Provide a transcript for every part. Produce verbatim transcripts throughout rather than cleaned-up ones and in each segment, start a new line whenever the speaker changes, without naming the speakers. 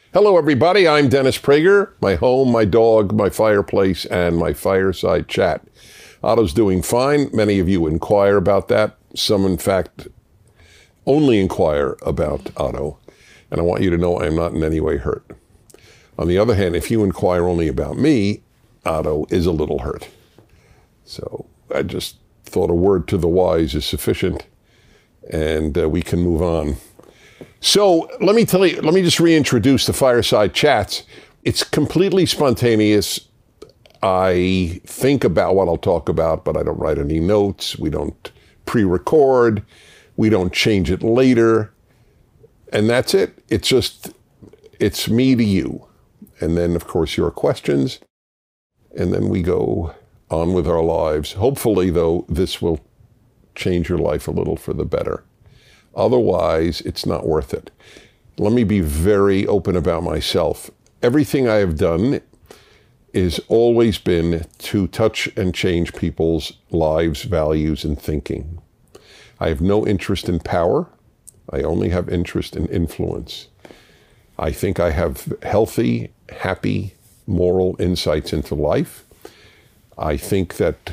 Hello, everybody. I'm Dennis Prager. My home, my dog, my fireplace, and my fireside chat. Otto's doing fine. Many of you inquire about that. Some, in fact, only inquire about Otto. And I want you to know I am not in any way hurt. On the other hand, if you inquire only about me, Otto is a little hurt. So I just thought a word to the wise is sufficient, and uh, we can move on. So let me tell you, let me just reintroduce the Fireside Chats. It's completely spontaneous. I think about what I'll talk about, but I don't write any notes. We don't pre-record. We don't change it later. And that's it. It's just, it's me to you. And then, of course, your questions. And then we go on with our lives. Hopefully, though, this will change your life a little for the better. Otherwise, it's not worth it. Let me be very open about myself. Everything I have done has always been to touch and change people's lives, values, and thinking. I have no interest in power. I only have interest in influence. I think I have healthy, happy, moral insights into life. I think that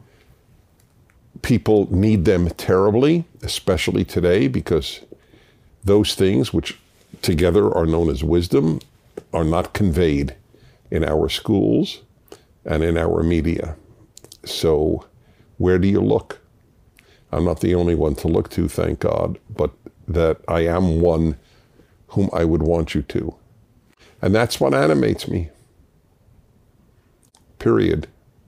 people need them terribly, especially today, because those things which together are known as wisdom are not conveyed in our schools and in our media. So where do you look? I'm not the only one to look to, thank God, but that I am one whom I would want you to. And that's what animates me. Period.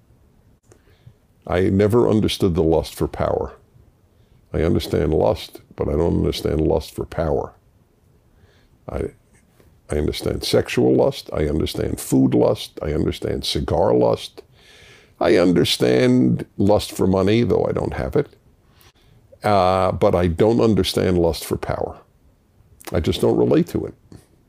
I never understood the lust for power. I understand lust, but I don't understand lust for power. I, I understand sexual lust. I understand food lust. I understand cigar lust. I understand lust for money, though I don't have it. Uh, but I don't understand lust for power. I just don't relate to it.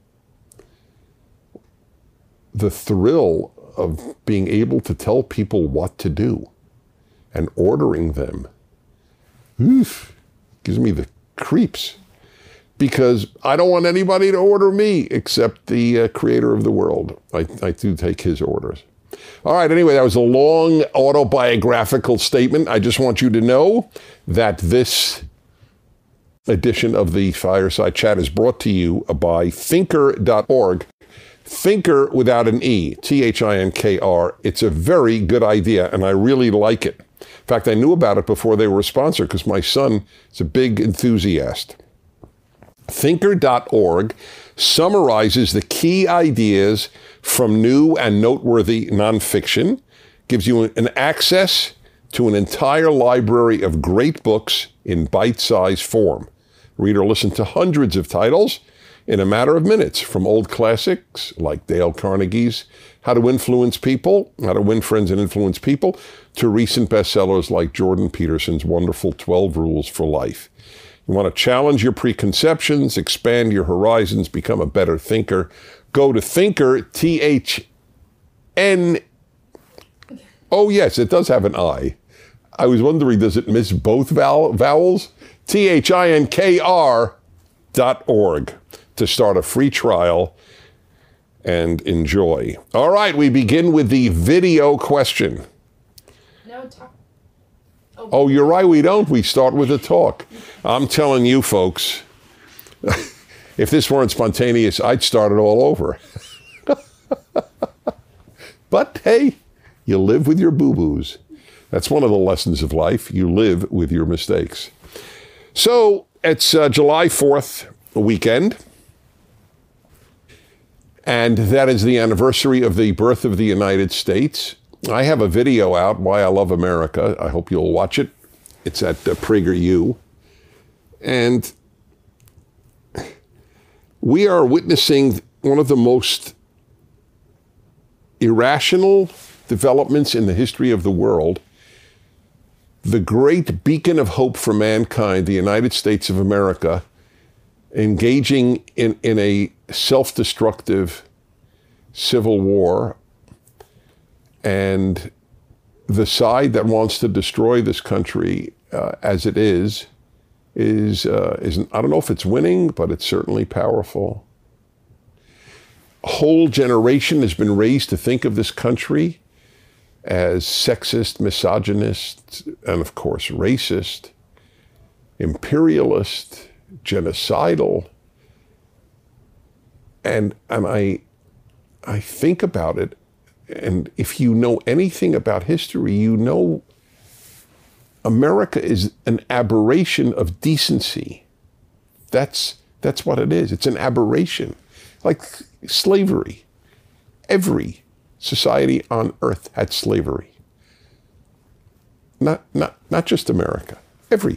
The thrill of being able to tell people what to do and ordering them, oof, gives me the creeps. Because I don't want anybody to order me except the uh, creator of the world. I, I do take his orders. All right, anyway, that was a long autobiographical statement. I just want you to know that this edition of the Fireside Chat is brought to you by thinker dot org. Thinker without an E, T H I N K R. It's a very good idea, and I really like it. In fact, I knew about it before they were a sponsor because my son is a big enthusiast. thinker dot org summarizes the key ideas from new and noteworthy nonfiction, gives you an access to an entire library of great books in bite-sized form. Read or listen to hundreds of titles in a matter of minutes, from old classics like Dale Carnegie's How to Influence People, How to Win Friends and Influence People, to recent bestsellers like Jordan Peterson's wonderful twelve Rules for Life. You want to challenge your preconceptions, expand your horizons, become a better thinker, go to Thinker, T H N. Oh, yes, it does have an I. I was wondering, does it miss both vowel, vowels? T H I N K R dot org to start a free trial and enjoy. All right, we begin with the video question.
No talk. Oh,
oh, you're right, we don't. We start with a talk. I'm telling you, folks, if this weren't spontaneous, I'd start it all over. But hey, you live with your boo-boos. That's one of the lessons of life. You live with your mistakes. So it's uh, July fourth weekend. And that is the anniversary of the birth of the United States. I have a video out, Why I Love America. I hope you'll watch it. It's at uh, PragerU. And we are witnessing one of the most irrational developments in the history of the world. The great beacon of hope for mankind, the United States of America, engaging in, in a self-destructive civil war, and the side that wants to destroy this country uh, as it is, is, uh, is, I don't know if it's winning, but it's certainly powerful. whole generation has been raised to think of this country as sexist, misogynist, and of course racist, imperialist, genocidal. And and I I think about it, and if you know anything about history, you know America is an aberration of decency. That's that's what it is. It's an aberration. Like slavery. Every society on earth had slavery. Not not not just America. Every.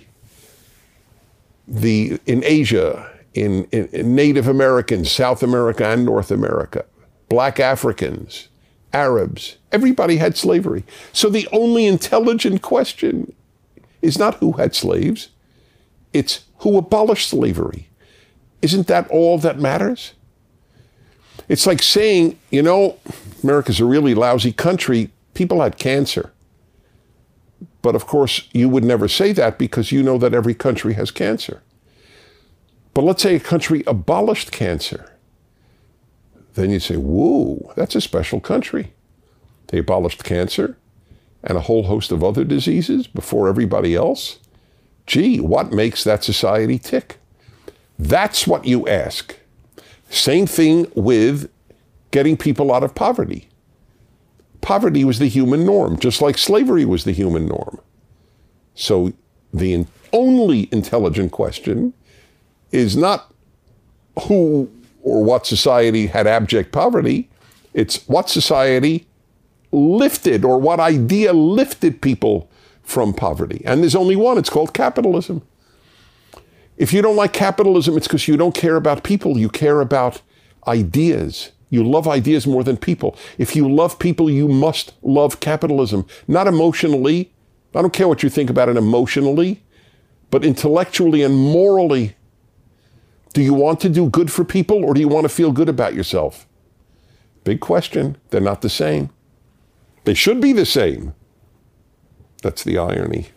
The in Asia, in, in, in Native Americans, South America and North America, Black Africans, Arabs, everybody had slavery. So the only intelligent question is not who had slaves, it's who abolished slavery. Isn't that all that matters? It's like saying, you know, America's a really lousy country. People had cancer. But of course, you would never say that because you know that every country has cancer. But let's say a country abolished cancer. Then you say, whoa, that's a special country. They abolished cancer and a whole host of other diseases before everybody else. Gee, what makes that society tick? That's what you ask. Same thing with getting people out of poverty. Poverty was the human norm, just like slavery was the human norm. So the in- only intelligent question is not who or what society had abject poverty. It's what society lifted or what idea lifted people from poverty. And there's only one. It's called capitalism. If you don't like capitalism, it's because you don't care about people. You care about ideas. You love ideas more than people. If you love people, you must love capitalism. Not emotionally. I don't care what you think about it emotionally, but intellectually and morally. Do you want to do good for people or do you want to feel good about yourself? Big question. They're not the same. They should be the same. That's the irony.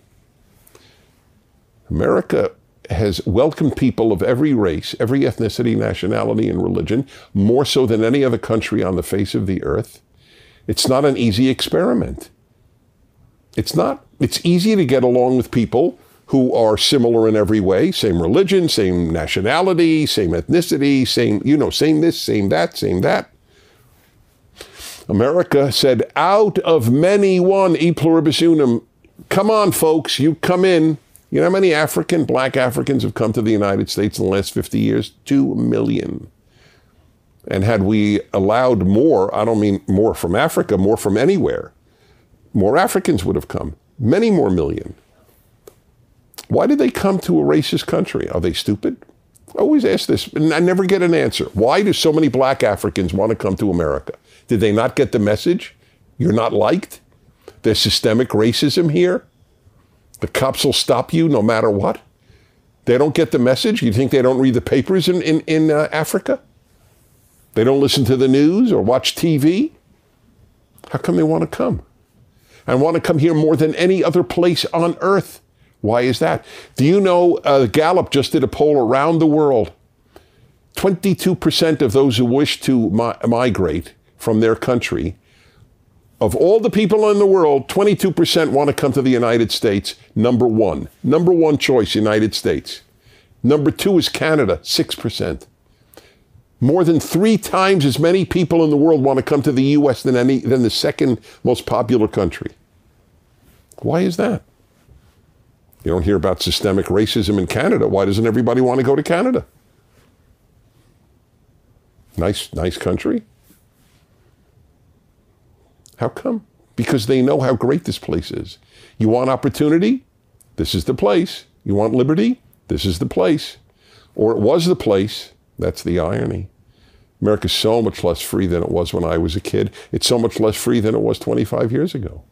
America has welcomed people of every race, every ethnicity, nationality, and religion, more so than any other country on the face of the earth. It's not an easy experiment. It's not. It's easy to get along with people who are similar in every way, same religion, same nationality, same ethnicity, same, you know, same this, same that, same that. America said, out of many one, e pluribus unum. Come on, folks, you come in. You know how many African, black Africans have come to the United States in the last fifty years? Two million. And had we allowed more, I don't mean more from Africa, more from anywhere, more Africans would have come. Many more million. Why did they come to a racist country? Are they stupid? I always ask this, and I never get an answer. Why do so many black Africans want to come to America? Did they not get the message? You're not liked? There's systemic racism here? The cops will stop you no matter what? They don't get the message? You think they don't read the papers in, in, in uh, Africa? They don't listen to the news or watch T V? How come they want to come? And want to come here more than any other place on earth? Why is that? Do you know uh, Gallup just did a poll around the world? twenty-two percent of those who wish to mi- migrate from their country, of all the people in the world, twenty-two percent want to come to the United States, number one. Number one choice, United States. Number two is Canada, six percent. More than three times as many people in the world want to come to the U S than any than the second most popular country. Why is that? You don't hear about systemic racism in Canada. Why doesn't everybody want to go to Canada? Nice, nice country. How come? Because they know how great this place is. You want opportunity? This is the place. You want liberty? This is the place. Or it was the place. That's the irony. America's so much less free than it was when I was a kid. It's so much less free than it was twenty-five years ago.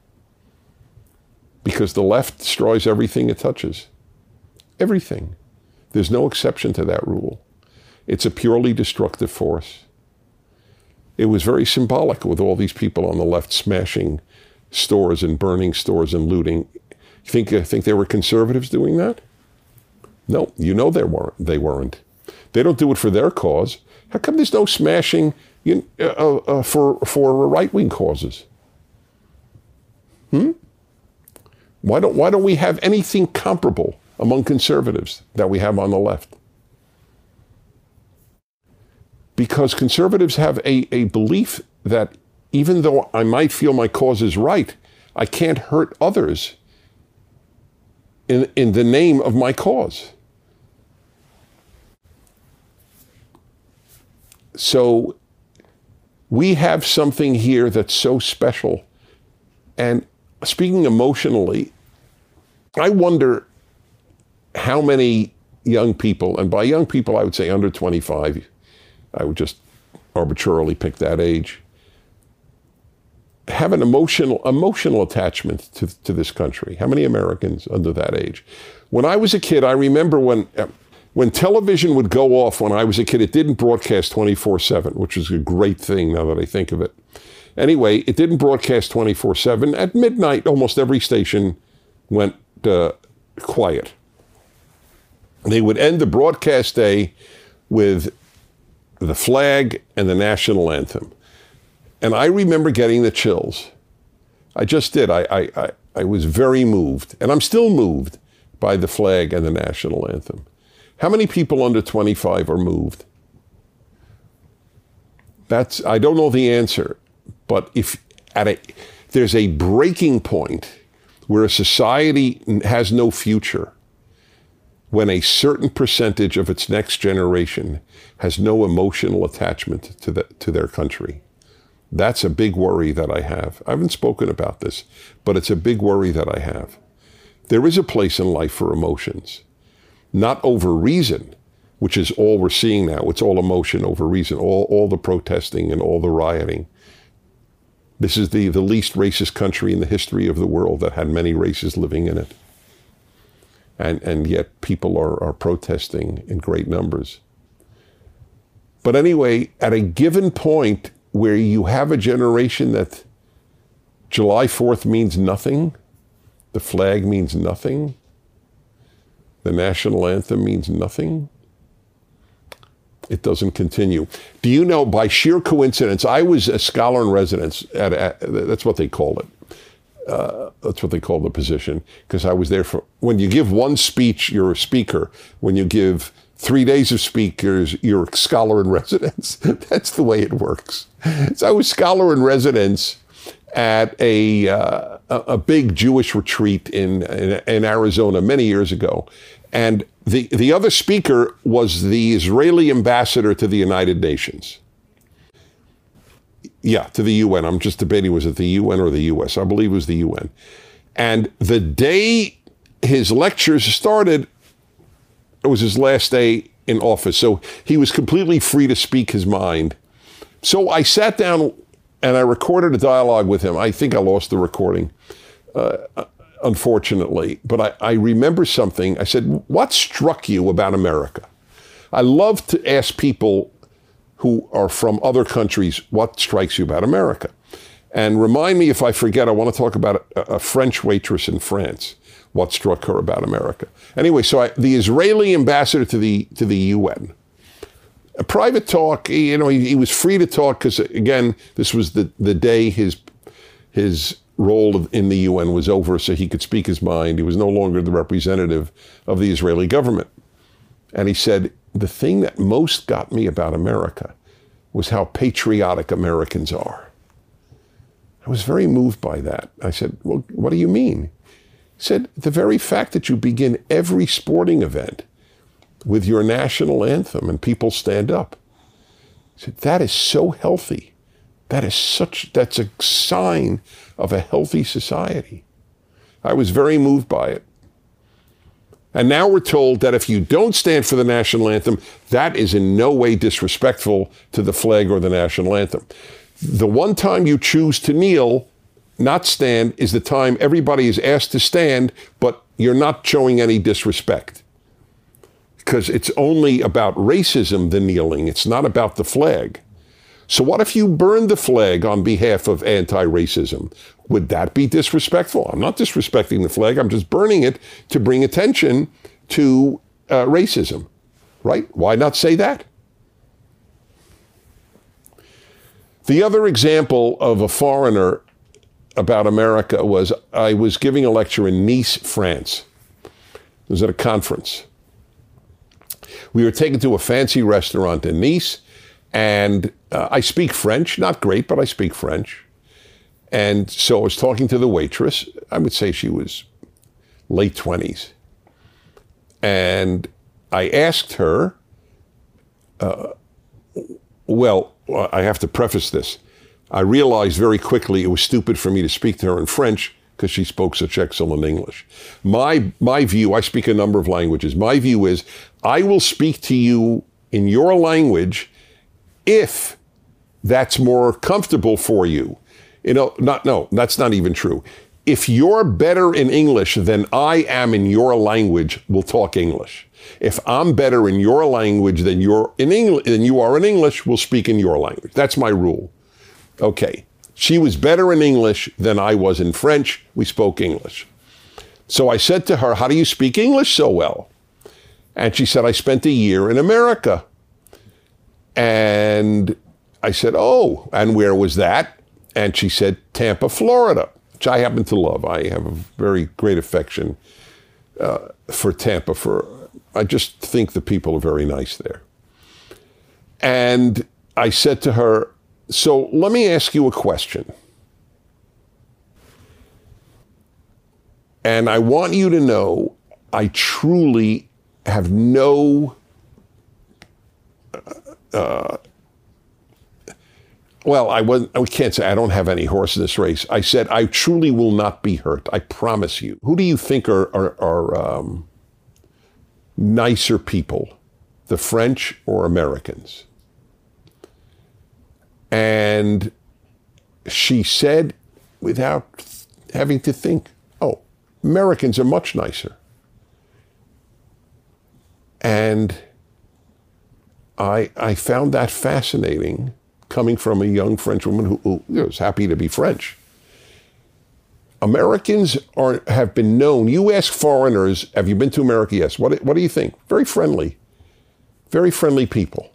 Because the left destroys everything it touches. Everything. There's no exception to that rule. It's a purely destructive force. It was very symbolic with all these people on the left smashing stores and burning stores and looting. You think, you think they were conservatives doing that? No, you know they weren't. They weren't. They don't do it for their cause. How come there's no smashing you, uh, uh, for, for right-wing causes? Hmm? Why don't, why don't we have anything comparable among conservatives that we have on the left? Because conservatives have a, a belief that even though I might feel my cause is right, I can't hurt others in, in the name of my cause. So we have something here that's so special. And speaking emotionally, I wonder how many young people, and by young people I would say under twenty-five, I would just arbitrarily pick that age, have an emotional emotional attachment to, to this country. How many Americans under that age? When I was a kid, I remember when when television would go off when I was a kid, it didn't broadcast twenty-four seven, which is a great thing now that I think of it. Anyway, it didn't broadcast twenty-four seven. At midnight, almost every station went uh, quiet. They would end the broadcast day with the flag and the national anthem. And I remember getting the chills. I just did. I, I, I, I was very moved, and I'm still moved by the flag and the national anthem. How many people under twenty-five are moved? That's, I don't know the answer, but if at a, there's a breaking point where a society has no future, when a certain percentage of its next generation has no emotional attachment to, the, to their country. That's a big worry that I have. I haven't spoken about this, but it's a big worry that I have. There is a place in life for emotions, not over reason, which is all we're seeing now. It's all emotion over reason, all, all the protesting and all the rioting. This is the, the least racist country in the history of the world that had many races living in it. And, and yet people are, are protesting in great numbers. But anyway, at a given point where you have a generation that July fourth means nothing, the flag means nothing, the national anthem means nothing, it doesn't continue. Do you know, by sheer coincidence, I was a scholar in residence, at, at that's what they call it. Uh, that's what they call the position, because I was there for, when you give one speech, you're a speaker. When you give three days of speakers, you're a scholar in residence. That's the way it works. So I was scholar in residence at a uh, a big Jewish retreat in, in in Arizona many years ago. And the, the other speaker was the Israeli ambassador to the United Nations. Yeah, to the U N. I'm just debating, was it the U N or the U S? I believe it was the U N. And the day his lectures started, it was his last day in office. So he was completely free to speak his mind. So I sat down and I recorded a dialogue with him. I think I lost the recording, uh, unfortunately. But I, I remember something. I said, what struck you about America? I love to ask people who are from other countries, what strikes you about America? And remind me if I forget, I want to talk about a, a French waitress in France, what struck her about America. Anyway, so I, the Israeli ambassador to the to the U N, a private talk, you know, he, he was free to talk because, again, this was the, the day his, his role in the U N was over, so he could speak his mind. He was no longer the representative of the Israeli government. And he said, the thing that most got me about America was how patriotic Americans are. I was very moved by that. I said, well, what do you mean? He said, the very fact that you begin every sporting event with your national anthem and people stand up. He said, that is so healthy. That is such, that's a sign of a healthy society. I was very moved by it. And now we're told that if you don't stand for the national anthem, that is in no way disrespectful to the flag or the national anthem. The one time you choose to kneel, not stand, is the time everybody is asked to stand, but you're not showing any disrespect. Because it's only about racism, the kneeling. It's not about the flag. So what if you burned the flag on behalf of anti-racism? Would that be disrespectful? I'm not disrespecting the flag. I'm just burning it to bring attention to uh, racism, right? Why not say that? The other example of a foreigner about America was I was giving a lecture in Nice, France. It was at a conference. We were taken to a fancy restaurant in Nice, and uh, I speak French, not great, but I speak French. And so I was talking to the waitress. I would say she was late twenties. And I asked her, uh, well, I have to preface this. I realized very quickly it was stupid for me to speak to her in French because she spoke such excellent English. My, my view, I speak a number of languages. My view is I will speak to you in your language if that's more comfortable for you. You know, not, no, that's not even true. If you're better in English than I am in your language, we'll talk English. If I'm better in your language than you're in English, than you are in English, we'll speak in your language. That's my rule. Okay. She was better in English than I was in French. We spoke English. So I said to her, how do you speak English so well? And she said, I spent a year in America. And I said, oh, and where was that? And she said, Tampa, Florida, which I happen to love. I have a very great affection uh, for Tampa. For I just think the people are very nice there. And I said to her, so let me ask you a question. And I want you to know I truly have no, uh, well, I wasn't, I can't say I don't have any horse in this race. I said, I truly will not be hurt. I promise you. Who do you think are, are, are um, nicer people, the French or Americans? And she said, without having to think, oh, Americans are much nicer. And I, I found that fascinating, coming from a young French woman who, who was happy to be French. Americans are have been known. You ask foreigners, have you been to America? Yes. What, what do you think? Very friendly. Very friendly people.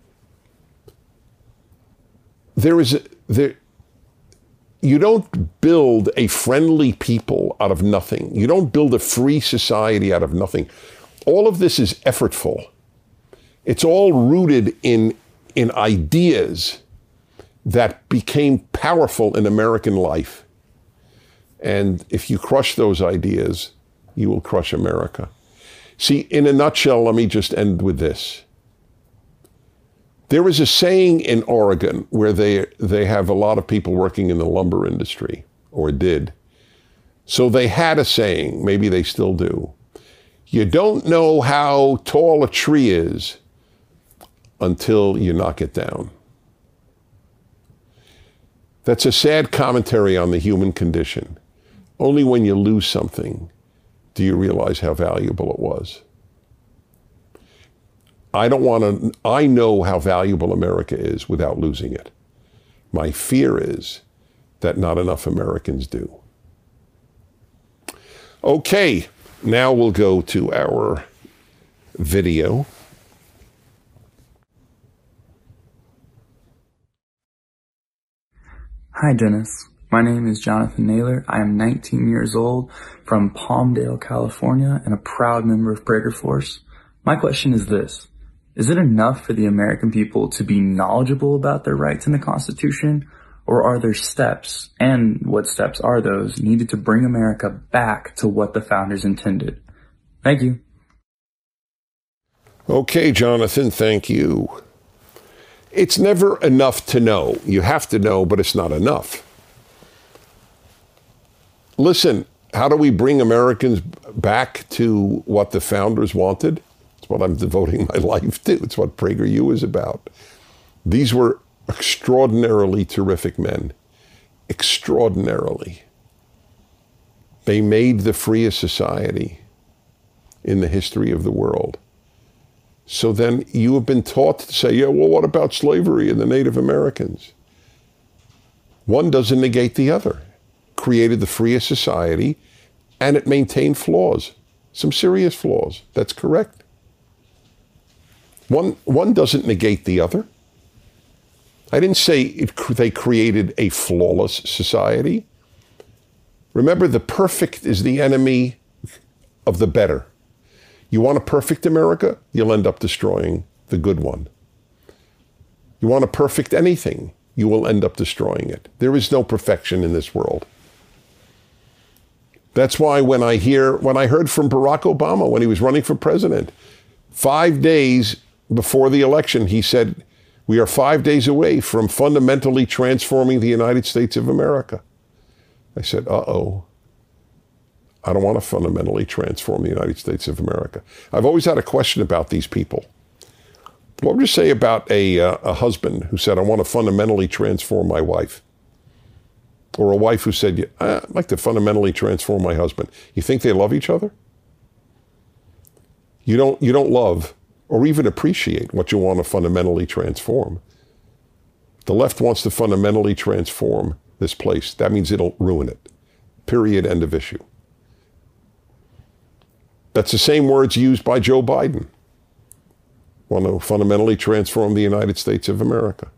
There is a, there. You don't build a friendly people out of nothing. You don't build a free society out of nothing. All of this is effortful. It's all rooted in, in ideas that became powerful in American life. And if you crush those ideas, you will crush America. See, in a nutshell, let me just end with this. There is a saying in Oregon where they, they have a lot of people working in the lumber industry, or did. So they had a saying, maybe they still do. You don't know how tall a tree is until you knock it down. That's a sad commentary on the human condition. Only when you lose something do you realize how valuable it was. I don't want to, I know how valuable America is without losing it. My fear is that not enough Americans do. Okay, now we'll go to our video.
Hi, Dennis. My name is Jonathan Naylor. I am nineteen years old from Palmdale, California, and a proud member of Prager Force. My question is this. Is it enough for the American people to be knowledgeable about their rights in the Constitution, or are there steps, and what steps are those, needed to bring America back to what the founders intended? Thank you.
Okay, Jonathan, thank you. It's never enough to know. You have to know, but it's not enough. Listen, how do we bring Americans back to what the founders wanted? It's what I'm devoting my life to. It's what PragerU is about. These were extraordinarily terrific men. Extraordinarily. They made the freest society in the history of the world. So then you have been taught to say, yeah, well, what about slavery and the Native Americans? One doesn't negate the other. Created the freest society, and it maintained flaws, some serious flaws. That's correct. One, one doesn't negate the other. I didn't say it, they created a flawless society. Remember, the perfect is the enemy of the better. You want a perfect America, you'll end up destroying the good one. You want a perfect anything, you will end up destroying it. There is no perfection in this world. That's why when I hear, when I heard from Barack Obama when he was running for president, five days before the election, he said, we are five days away from fundamentally transforming the United States of America. I said, uh-oh. I don't want to fundamentally transform the United States of America. I've always had a question about these people. What would you say about a, uh, a husband who said, I want to fundamentally transform my wife? Or a wife who said, I'd like to fundamentally transform my husband. You think they love each other? You don't, you don't love or even appreciate what you want to fundamentally transform. The left wants to fundamentally transform this place. That means it'll ruin it. Period. End of issue. That's the same words used by Joe Biden. Want to fundamentally transform the United States of America.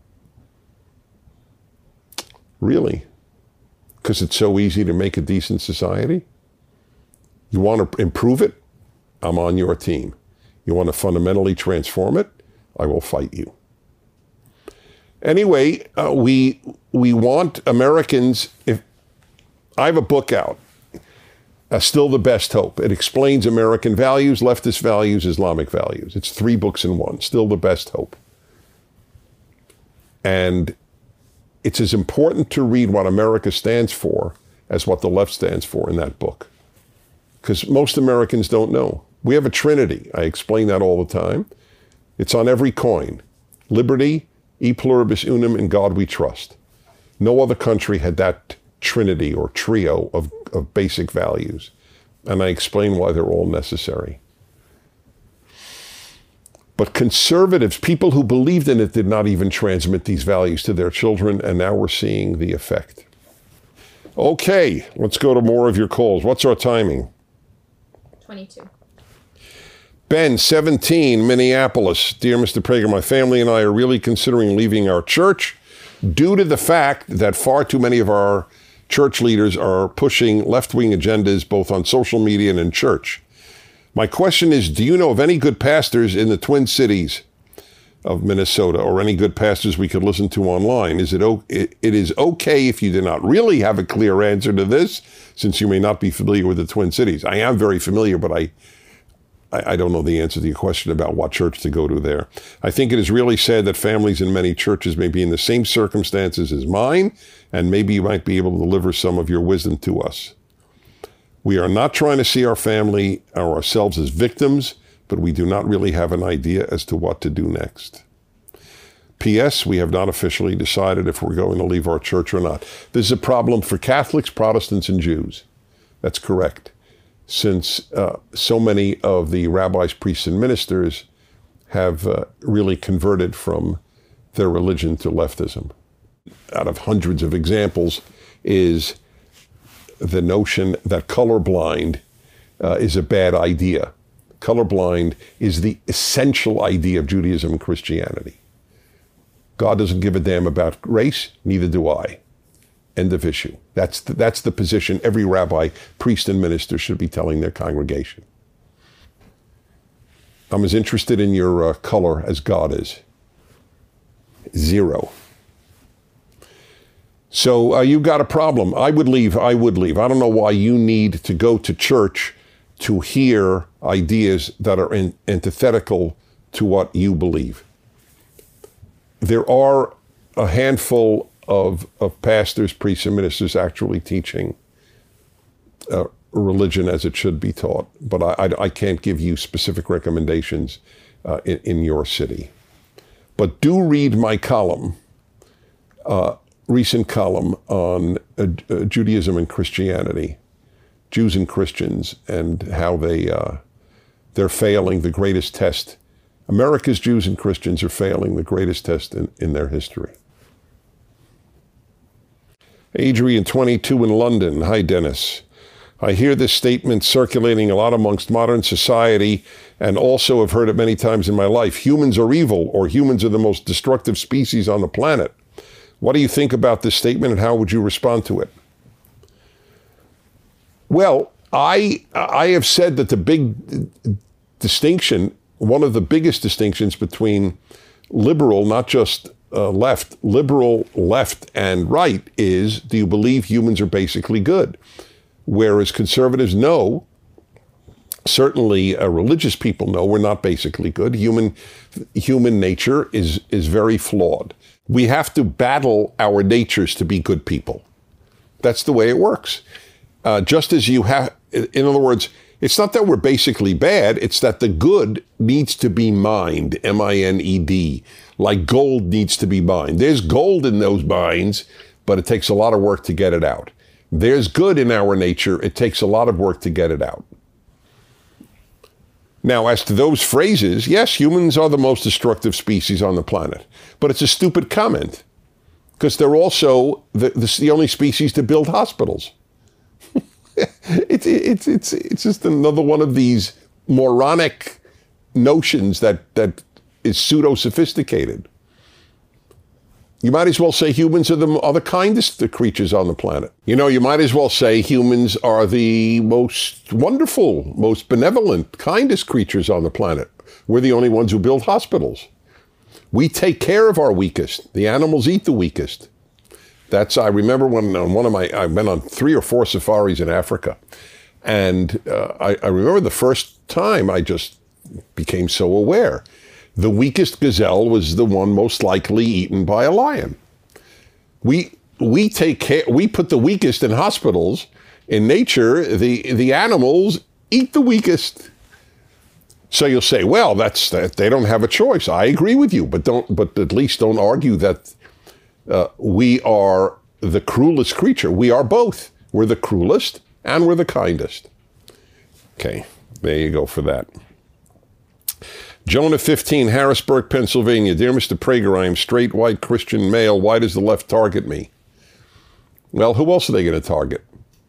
Really? Because it's so easy to make a decent society? You want to improve it? I'm on your team. You want to fundamentally transform it? I will fight you. Anyway, uh, we we want Americans, if I have a book out, uh, Still the Best Hope. It explains American values, leftist values, Islamic values. It's three books in one, Still the Best Hope. And it's as important to read what America stands for as what the left stands for in that book. Because most Americans don't know. We have a trinity. I explain that all the time. It's on every coin. Liberty, e pluribus unum, and God we trust. No other country had that trinity or trio of, of basic values. And I explain why they're all necessary. But conservatives, people who believed in it, did not even transmit these values to their children, and now we're seeing the effect. Okay, let's go to more of your calls. What's our timing?
twenty-two.
Ben, seventeen, Minneapolis. Dear Mister Prager, my family and I are really considering leaving our church due to the fact that far too many of our church leaders are pushing left-wing agendas both on social media and in church. My question is, do you know of any good pastors in the Twin Cities of Minnesota, or any good pastors we could listen to online? Is it, o- it, it is okay if you do not really have a clear answer to this, since you may not be familiar with the Twin Cities. I am very familiar, but I I don't know the answer to your question about what church to go to there. I think it is really sad that families in many churches may be in the same circumstances as mine, and maybe you might be able to deliver some of your wisdom to us. We are not trying to see our family or ourselves as victims, but we do not really have an idea as to what to do next. P S. We have not officially decided if we're going to leave our church or not. This is a problem for Catholics, Protestants, and Jews. That's correct. Since uh, so many of the rabbis, priests, and ministers have uh, really converted from their religion to leftism. Out of hundreds of examples is the notion that colorblind uh, is a bad idea. Colorblind is the essential idea of Judaism and Christianity. God doesn't give a damn about race, neither do I. End of issue. That's the, that's the position every rabbi, priest, and minister should be telling their congregation. I'm as interested in your uh, color as God is. Zero. So uh, you've got a problem. I would leave. I would leave. I don't know why you need to go to church to hear ideas that are in, antithetical to what you believe. There are a handful of, of pastors, priests, and ministers actually teaching uh, religion as it should be taught. But I, I, I can't give you specific recommendations uh, in, in your city. But do read my column, uh, recent column on uh, uh, Judaism and Christianity, Jews and Christians, and how they, uh, they're failing the greatest test. America's Jews and Christians are failing the greatest test in, in their history. Adrian, twenty-two, in London. Hi, Dennis. I hear this statement circulating a lot amongst modern society, and also have heard it many times in my life. Humans are evil, or humans are the most destructive species on the planet. What do you think about this statement, and how would you respond to it? Well, I I have said that the big distinction, one of the biggest distinctions between liberal, not just uh, left, liberal, left, and right is, do you believe humans are basically good? Whereas conservatives know, certainly uh, religious people know, we're not basically good. Human human nature is is very flawed. We have to battle our natures to be good people. That's the way it works. Uh, just as you have, in other words, it's not that we're basically bad, it's that the good needs to be mined, M I N E D, like gold needs to be mined. There's gold in those mines, but it takes a lot of work to get it out. There's good in our nature, it takes a lot of work to get it out. Now, as to those phrases, yes, humans are the most destructive species on the planet, but it's a stupid comment, because they're also the, the, the only species to build hospitals. It's it's it's it's just another one of these moronic notions that that is pseudo sophisticated. You might as well say humans are the are the kindest creatures on the planet. You know, you might as well say humans are the most wonderful, most benevolent, kindest creatures on the planet. We're the only ones who build hospitals. We take care of our weakest. The animals eat the weakest. That's, I remember when on one of my, I've been on three or four safaris in Africa. And uh, I, I remember the first time I just became so aware. The weakest gazelle was the one most likely eaten by a lion. We, we take care, we put the weakest in hospitals. In nature, the, the animals eat the weakest. So you'll say, well, that's, that they don't have a choice. I agree with you, but don't, but at least don't argue that Uh, we are the cruelest creature. We are both. We're the cruelest and we're the kindest. Okay, there you go for that. Jonah fifteen, Harrisburg, Pennsylvania. Dear Mister Prager, I am straight, white, Christian, male. Why does the left target me? Well, who else are they going to target?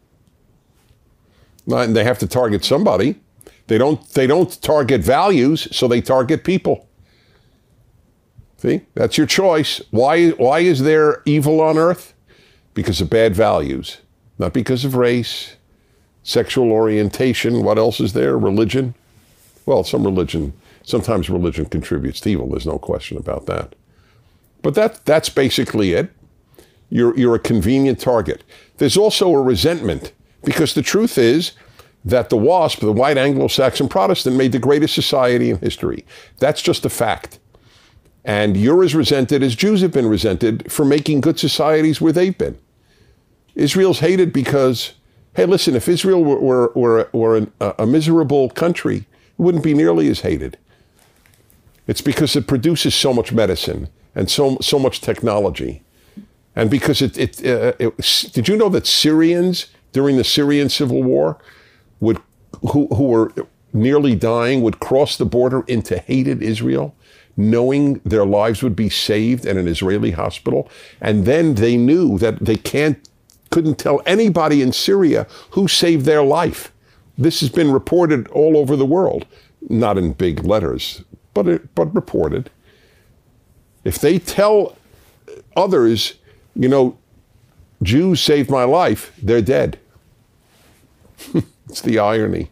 Not, they have to target somebody. They don't, they don't target values, so they target people. See, that's your choice. Why, why is there evil on earth? Because of bad values, not because of race, sexual orientation. What else is there? Religion. Well, some religion, sometimes religion contributes to evil. There's no question about that. But that, that's basically it. You're, you're a convenient target. There's also a resentment, because the truth is that the WASP, the white Anglo-Saxon Protestant, made the greatest society in history. That's just a fact. And you're as resented as Jews have been resented for making good societies where they've been. Israel's hated because, hey, listen, if Israel were, were, were, were an, a miserable country, it wouldn't be nearly as hated. It's because it produces so much medicine and so, so much technology. And because it, it, uh, it, did you know that Syrians during the Syrian civil war would, who, who were nearly dying, would cross the border into hated Israel, knowing their lives would be saved in an Israeli hospital. And then they knew that they can't, couldn't tell anybody in Syria who saved their life. This has been reported all over the world, not in big letters, but, it, but reported. If they tell others, you know, Jews saved my life, they're dead. It's the irony.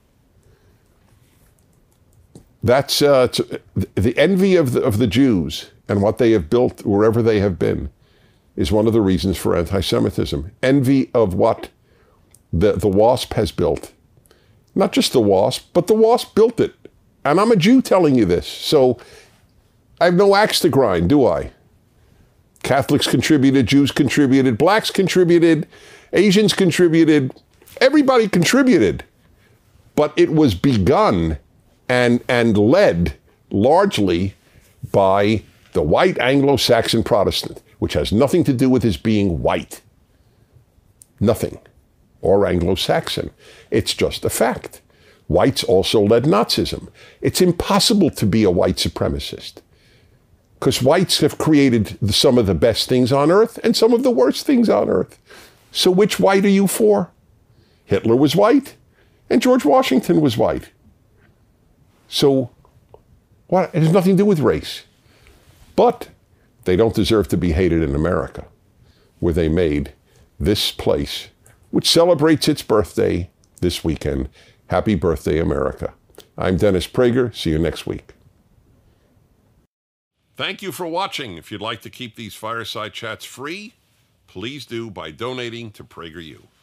That's uh, the envy of the, of the Jews and what they have built wherever they have been is one of the reasons for anti-Semitism. Envy of what the, the WASP has built. Not just the WASP, but the WASP built it. And I'm a Jew telling you this, so I have no axe to grind, do I? Catholics contributed, Jews contributed, blacks contributed, Asians contributed, everybody contributed. But it was begun and, and led largely by the white Anglo-Saxon Protestant, which has nothing to do with his being white. Nothing. Or Anglo-Saxon. It's just a fact. Whites also led Nazism. It's impossible to be a white supremacist, because whites have created the, some of the best things on earth and some of the worst things on earth. So which white are you for? Hitler was white, and George Washington was white. So what? It has nothing to do with race. But they don't deserve to be hated in America. where they made this place, which celebrates its birthday this weekend. Happy birthday, America. I'm Dennis Prager. See you next week. Thank you for watching. If you'd like to keep these fireside chats free, please do by donating to PragerU.